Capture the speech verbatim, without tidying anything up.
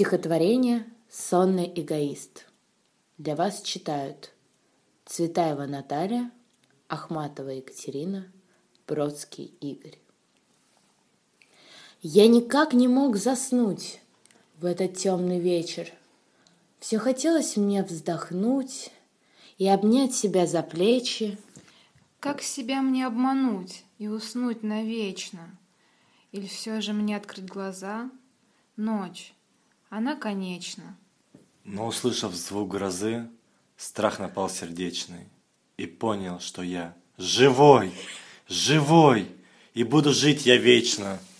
Стихотворение «Сонный эгоист». Для вас читают Цветаева Наталья, Ахматова Екатерина, Бродский Игорь. Я никак не мог заснуть в этот темный вечер. Все хотелось мне вздохнуть и обнять себя за плечи. Как себя мне обмануть и уснуть навечно? Или все же мне открыть глаза? Ночь, она конечна. Но, услышав звук грозы, страх напал сердечный, и понял, что я живой, живой, и буду жить я вечно.